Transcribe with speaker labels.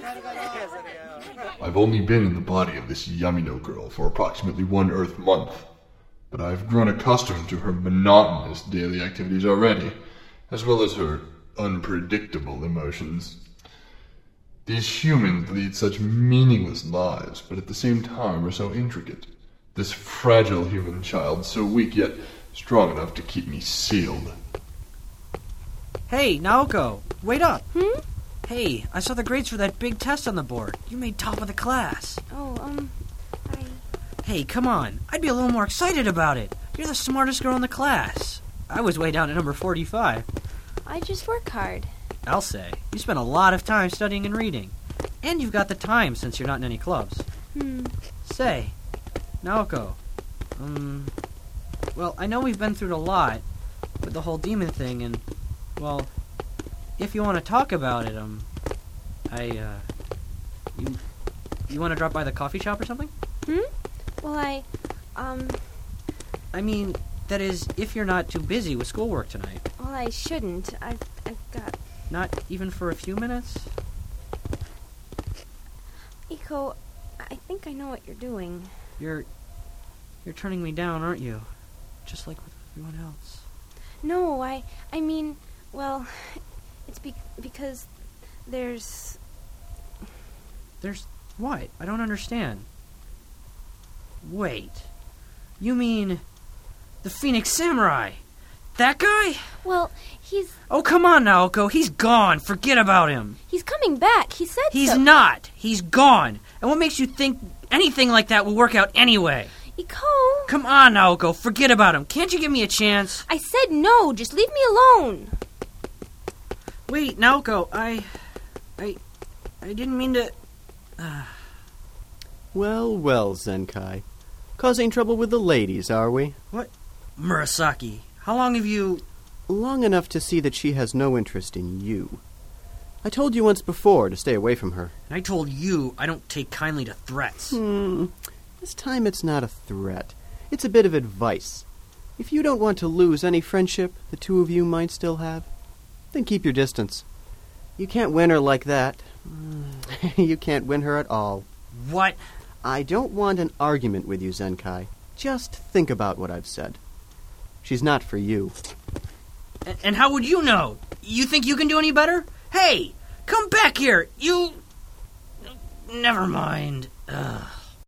Speaker 1: I've only been in the body of this Yamino girl for approximately 1 Earth month, but I've grown accustomed to her monotonous daily activities already, as well as her unpredictable emotions. These humans lead such meaningless lives, but at the same time are so intricate. This fragile human child, so weak yet strong enough to keep me sealed.
Speaker 2: Hey, Naoko, wait up. Hey, I saw the grades for that big test on the board. You made top of the class. Hey, come on. I'd be a little more excited about it. You're the smartest girl in the class. I was way down at number 45.
Speaker 3: I just work hard.
Speaker 2: I'll say. You spent a lot of time studying and reading. And you've got the time since you're not in any clubs. Say, Naoko, well, I know we've been through a lot with the whole demon thing, and, well, if you want to talk about it, you want to drop by the coffee shop or something?
Speaker 3: Well,
Speaker 2: I mean, that is, if you're not too busy with schoolwork tonight.
Speaker 3: Well, I shouldn't. I've got...
Speaker 2: Not even for a few minutes?
Speaker 3: Iko, I think I know what you're doing.
Speaker 2: You're turning me down, aren't you? Just like with everyone else.
Speaker 3: No, I mean, well, it's because there's...
Speaker 2: There's what? I don't understand. Wait. You mean the Phoenix Samurai? That guy?
Speaker 3: Well, he's...
Speaker 2: Oh, come on, Naoko. He's gone. Forget about him.
Speaker 3: He's coming back. He said
Speaker 2: He's
Speaker 3: so.
Speaker 2: not. He's gone. And what makes you think anything like that will work out anyway?
Speaker 3: Iko...
Speaker 2: Come on, Naoko. Forget about him. Can't you give me a chance?
Speaker 3: I said no. Just leave me alone.
Speaker 2: Wait, Naoko. I didn't mean to...
Speaker 4: Well, Zenkai. Causing trouble with the ladies, are we?
Speaker 2: What? Murasaki, how long have you...
Speaker 4: Long enough to see that she has no interest in you. I told you once before to stay away from her.
Speaker 2: And I told you I don't take kindly to threats.
Speaker 4: This time it's not a threat. It's a bit of advice. If you don't want to lose any friendship the two of you might still have, then keep your distance. You can't win her like that. You can't win her at all.
Speaker 2: What?
Speaker 4: I don't want an argument with you, Zenkai. Just think about what I've said. She's not for you.
Speaker 2: And how would you know? You think you can do any better? Hey, come back here. You... Never mind. Ugh.